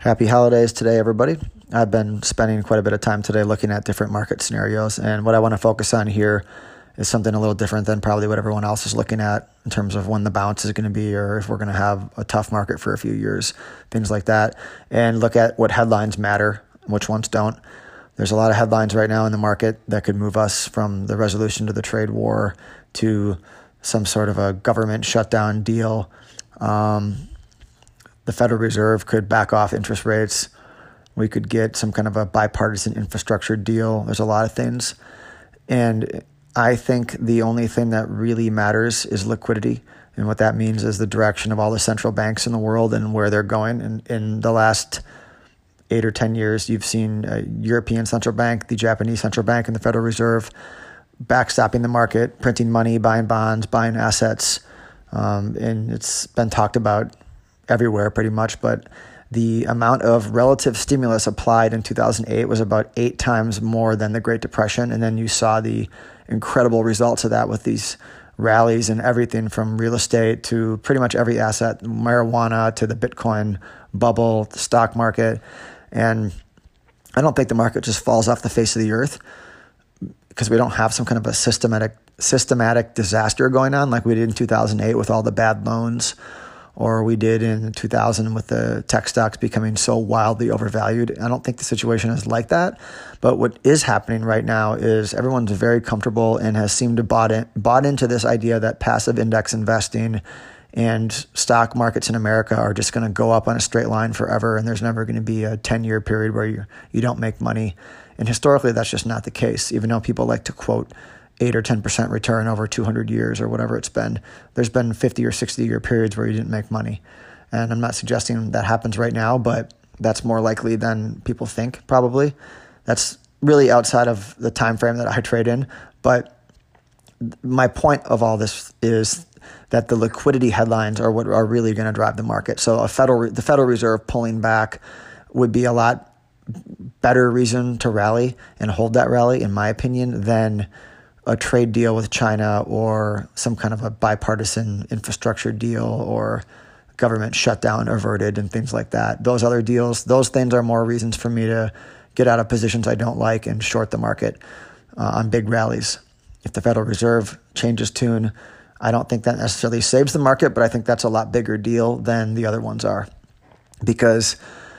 Happy holidays today, everybody. I've been spending quite a bit of time today looking at different market scenarios, and what I want to focus on here is something a little different than probably what everyone else is looking at in terms of when the bounce is going to be or if we're going to have a tough market for a few years, things like that, and look at what headlines matter, which ones don't. There's a lot of headlines right now in the market that could move us from the resolution to the trade war to some sort of a government shutdown deal. The Federal Reserve could back off interest rates. We could get some kind of a bipartisan infrastructure deal. There's a lot of things. And I think the only thing that really matters is liquidity. And what that means is the direction of all the central banks in the world and where they're going. And in the last 8 or 10 years, you've seen a European central bank, the Japanese central bank, and the Federal Reserve backstopping the market, printing money, buying bonds, buying assets. And it's been talked about everywhere pretty much, but the amount of relative stimulus applied in 2008 was about 8 times more than the Great Depression. And then you saw the incredible results of that with these rallies and everything from real estate to pretty much every asset, marijuana to the Bitcoin bubble, the stock market. And I don't think the market just falls off the face of the earth because we don't have some kind of a systematic disaster going on like we did in 2008 with all the bad loans, or we did in 2000 with the tech stocks becoming so wildly overvalued. I don't think the situation is like that. But what is happening right now is everyone's very comfortable and has seemed to bought into this idea that passive index investing and stock markets in America are just going to go up on a straight line forever, and there's never going to be a 10-year period where you don't make money. And historically, that's just not the case, even though people like to quote 8 or 10% return over 200 years or whatever it's been. There's been 50 or 60-year periods where you didn't make money. And I'm not suggesting that happens right now, but that's more likely than people think, probably. That's really outside of the time frame that I trade in. But my point of all this is that the liquidity headlines are what are really going to drive the market. So the Federal Reserve pulling back would be a lot better reason to rally and hold that rally, in my opinion, than a trade deal with China or some kind of a bipartisan infrastructure deal or government shutdown averted and things like that. Those other deals, those things are more reasons for me to get out of positions I don't like and short the market on big rallies. If the Federal Reserve changes tune, I don't think that necessarily saves the market, but I think that's a lot bigger deal than the other ones are, because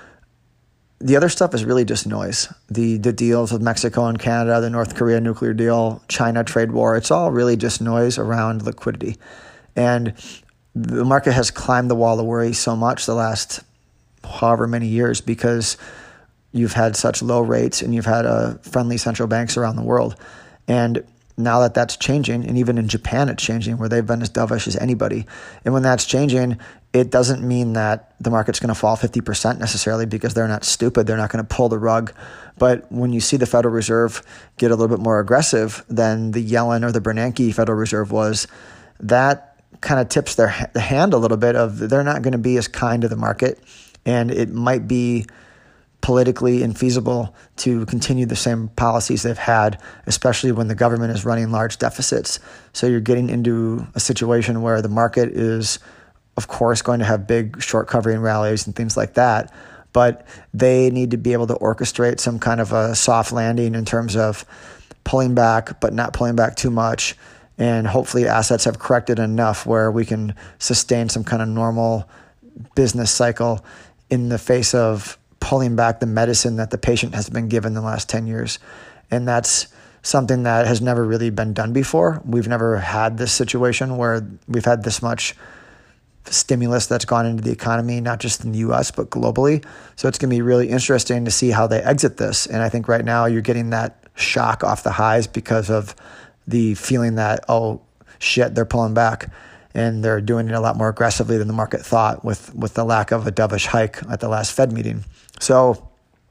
the other stuff is really just noise. The deals with Mexico and Canada, the North Korea nuclear deal, China trade war, it's all really just noise around liquidity. And the market has climbed the wall of worry so much the last however many years because you've had such low rates and you've had friendly central banks around the world. And now that that's changing, and even in Japan it's changing, where they've been as dovish as anybody. And when that's changing, it doesn't mean that the market's going to fall 50% necessarily, because they're not stupid. They're not going to pull the rug. But when you see the Federal Reserve get a little bit more aggressive than the Yellen or the Bernanke Federal Reserve was, that kind of tips the hand a little bit of they're not going to be as kind to the market. And it might be politically infeasible to continue the same policies they've had, especially when the government is running large deficits. So you're getting into a situation where the market is, of course, going to have big short covering rallies and things like that, but they need to be able to orchestrate some kind of a soft landing in terms of pulling back, but not pulling back too much. And hopefully assets have corrected enough where we can sustain some kind of normal business cycle in the face of pulling back the medicine that the patient has been given the last 10 years. And that's something that has never really been done before. We've never had this situation where we've had this much stimulus that's gone into the economy, not just in the US, but globally. So it's going to be really interesting to see how they exit this. And I think right now you're getting that shock off the highs because of the feeling that, oh, shit, they're pulling back. And they're doing it a lot more aggressively than the market thought with the lack of a dovish hike at the last Fed meeting. So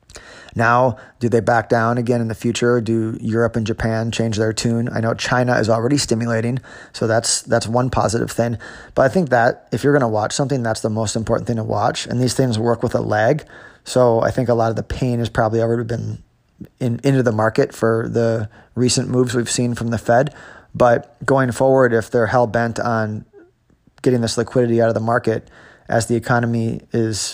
now, do they back down again in the future? Do Europe and Japan change their tune? I know China is already stimulating, so that's one positive thing. But I think that if you're going to watch something, that's the most important thing to watch. And these things work with a lag. So I think a lot of the pain has probably already been into the market for the recent moves we've seen from the Fed. But going forward, if they're hell-bent on getting this liquidity out of the market as the economy is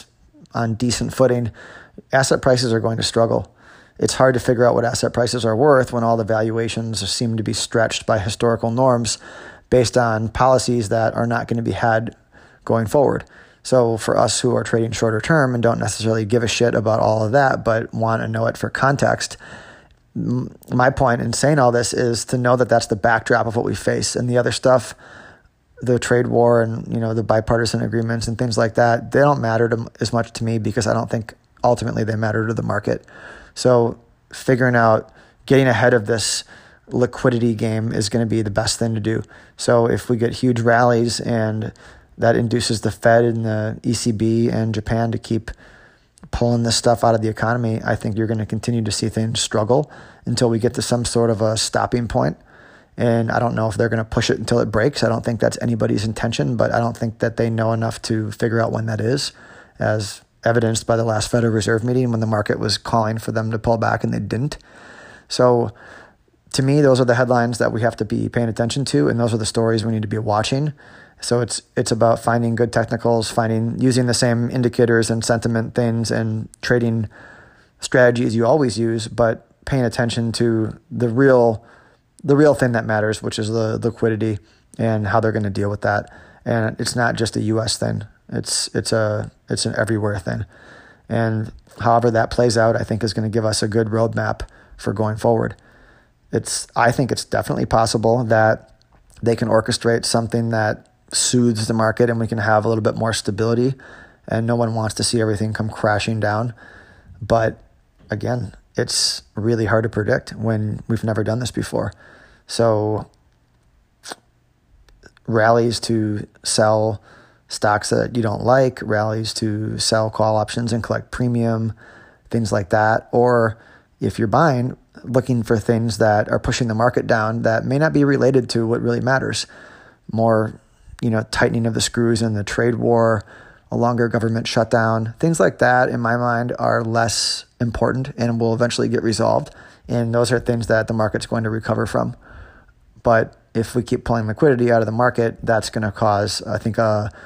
on decent footing, asset prices are going to struggle. It's hard to figure out what asset prices are worth when all the valuations seem to be stretched by historical norms based on policies that are not going to be had going forward. So for us who are trading shorter term and don't necessarily give a shit about all of that, but want to know it for context, my point in saying all this is to know that that's the backdrop of what we face. And the other stuff, the trade war and the bipartisan agreements and things like that, they don't matter as much to me because I don't think ultimately they matter to the market. So figuring out getting ahead of this liquidity game is going to be the best thing to do. So if we get huge rallies and that induces the Fed and the ECB and Japan to keep pulling this stuff out of the economy, I think you're going to continue to see things struggle until we get to some sort of a stopping point. And I don't know if they're going to push it until it breaks. I don't think that's anybody's intention, but I don't think that they know enough to figure out when that is, as evidenced by the last Federal Reserve meeting when the market was calling for them to pull back and they didn't. So to me, those are the headlines that we have to be paying attention to, and those are the stories we need to be watching. So it's about finding good technicals, using the same indicators and sentiment things and trading strategies you always use, but paying attention to the real thing that matters, which is the liquidity and how they're going to deal with that. And it's not just a U.S. thing. It's an everywhere thing. And however that plays out, I think is going to give us a good roadmap for going forward. I think it's definitely possible that they can orchestrate something that soothes the market and we can have a little bit more stability, and no one wants to see everything come crashing down. But again, it's really hard to predict when we've never done this before. So rallies to sell stocks that you don't like, rallies to sell call options and collect premium, things like that. Or if you're buying, looking for things that are pushing the market down that may not be related to what really matters. More, tightening of the screws in the trade war, a longer government shutdown, things like that, in my mind, are less important and will eventually get resolved. And those are things that the market's going to recover from. But if we keep pulling liquidity out of the market, that's going to cause, I think,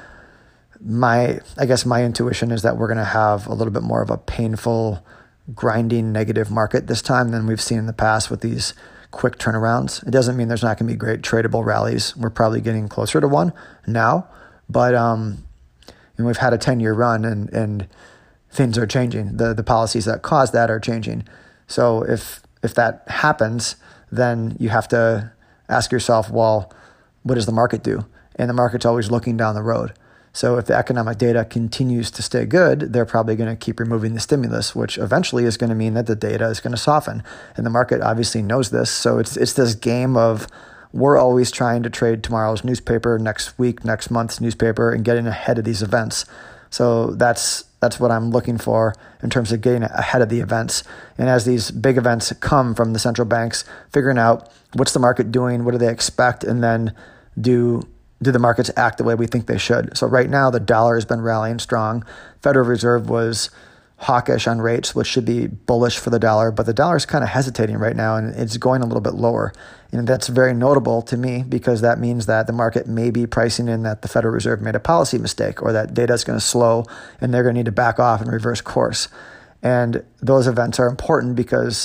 my intuition is that we're going to have a little bit more of a painful, grinding negative market this time than we've seen in the past with these quick turnarounds. It doesn't mean there's not going to be great tradable rallies. We're probably getting closer to one now, but we've had a 10-year run and things are changing. The policies that cause that are changing. So if that happens, then you have to ask yourself, well, what does the market do? And the market's always looking down the road. So if the economic data continues to stay good, they're probably going to keep removing the stimulus, which eventually is going to mean that the data is going to soften. And the market obviously knows this. So it's this game of we're always trying to trade tomorrow's newspaper, next week, next month's newspaper, and getting ahead of these events. So that's what I'm looking for in terms of getting ahead of the events. And as these big events come from the central banks, figuring out what's the market doing, what do they expect, and then do the markets act the way we think they should? So right now, the dollar has been rallying strong. Federal Reserve was hawkish on rates, which should be bullish for the dollar, but the dollar is kind of hesitating right now, and it's going a little bit lower. And that's very notable to me because that means that the market may be pricing in that the Federal Reserve made a policy mistake or that data is going to slow and they're going to need to back off and reverse course. And those events are important because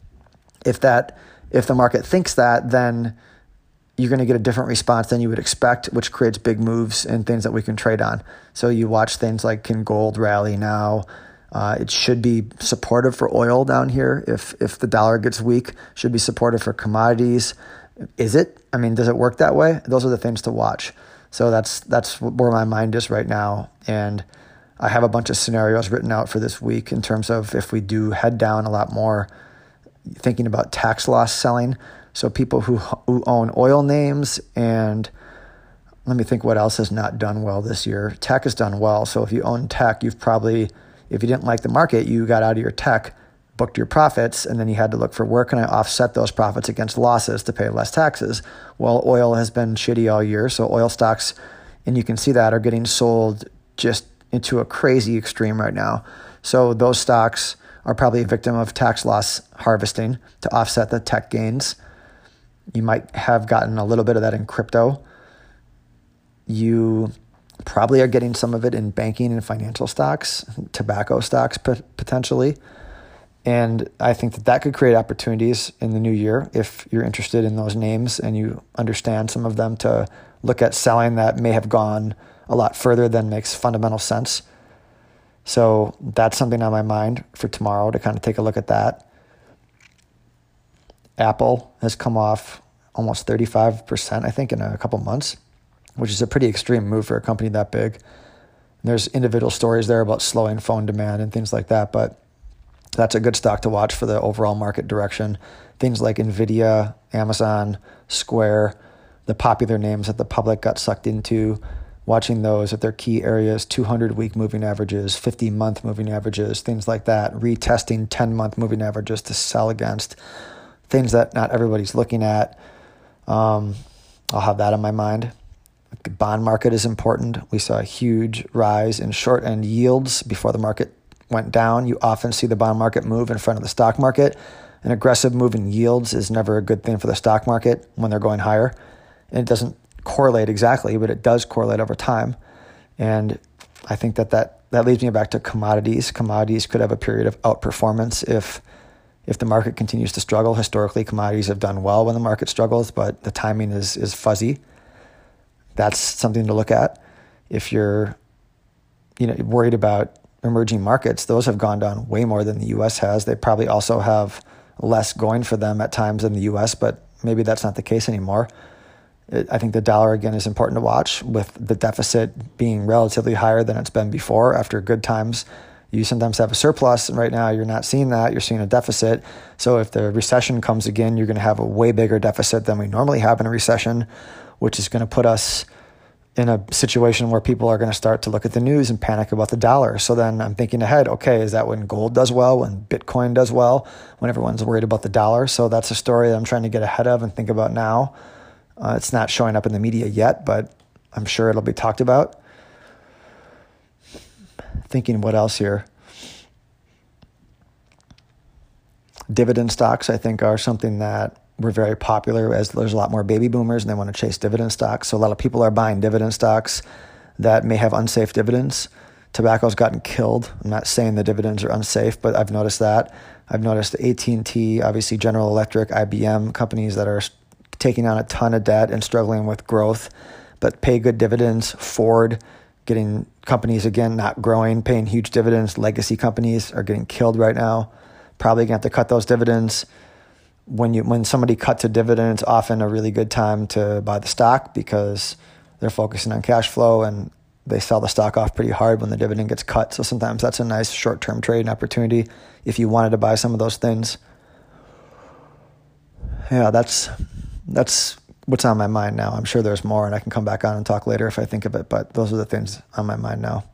if the market thinks that, then you're going to get a different response than you would expect, which creates big moves and things that we can trade on. So you watch things like, can gold rally now? It should be supportive for oil down here. If the dollar gets weak, should be supportive for commodities. Is it? I mean, does it work that way? Those are the things to watch. So that's where my mind is right now. And I have a bunch of scenarios written out for this week in terms of if we do head down a lot more, thinking about tax loss selling. So people who own oil names, and let me think what else has not done well this year. Tech has done well. So if you own tech, you've probably, if you didn't like the market, you got out of your tech, booked your profits, and then you had to look for where can I offset those profits against losses to pay less taxes. Well, oil has been shitty all year. So oil stocks, and you can see that, are getting sold just into a crazy extreme right now. So those stocks are probably a victim of tax loss harvesting to offset the tech gains. You might have gotten a little bit of that in crypto. You Probably are getting some of it in banking and financial stocks, tobacco stocks potentially. And I think that could create opportunities in the new year if you're interested in those names and you understand some of them, to look at selling that may have gone a lot further than makes fundamental sense. So that's something on my mind for tomorrow, to kind of take a look at that. Apple has come off almost 35%, I think, in a couple months, which is a pretty extreme move for a company that big. There's individual stories there about slowing phone demand and things like that, but that's a good stock to watch for the overall market direction. Things like NVIDIA, Amazon, Square, the popular names that the public got sucked into, watching those at their key areas, 200-week moving averages, 50-month moving averages, things like that, retesting 10-month moving averages to sell against, things that not everybody's looking at. I'll have that on my mind. The bond market is important. We saw a huge rise in short-end yields before the market went down. You often see the bond market move in front of the stock market. An aggressive move in yields is never a good thing for the stock market when they're going higher. And it doesn't correlate exactly, but it does correlate over time. And I think that leads me back to commodities. Commodities could have a period of outperformance if the market continues to struggle. Historically, commodities have done well when the market struggles, but the timing is fuzzy. That's something to look at. If you're worried about emerging markets, those have gone down way more than the U.S. has. They probably also have less going for them at times than the U.S., but maybe that's not the case anymore. I think the dollar, again, is important to watch, with the deficit being relatively higher than it's been before. After good times, you sometimes have a surplus, and right now you're not seeing that. You're seeing a deficit. So if the recession comes again, you're going to have a way bigger deficit than we normally have in a recession, which is going to put us in a situation where people are going to start to look at the news and panic about the dollar. So then I'm thinking ahead, okay, is that when gold does well, when Bitcoin does well, when everyone's worried about the dollar? So that's a story that I'm trying to get ahead of and think about now. It's not showing up in the media yet, but I'm sure it'll be talked about. Thinking what else here? Dividend stocks, I think, are something that were very popular as there's a lot more baby boomers and they want to chase dividend stocks. So a lot of people are buying dividend stocks that may have unsafe dividends. Tobacco's gotten killed. I'm not saying the dividends are unsafe, but I've noticed that. I've noticed AT&T, obviously General Electric, IBM, companies that are taking on a ton of debt and struggling with growth, but pay good dividends. Ford, getting companies, again, not growing, paying huge dividends. Legacy companies are getting killed right now. Probably going to have to cut those dividends. When somebody cuts a dividend, it's often a really good time to buy the stock because they're focusing on cash flow and they sell the stock off pretty hard when the dividend gets cut. So sometimes that's a nice short-term trading opportunity if you wanted to buy some of those things. Yeah, that's what's on my mind now. I'm sure there's more, and I can come back on and talk later if I think of it, but those are the things on my mind now.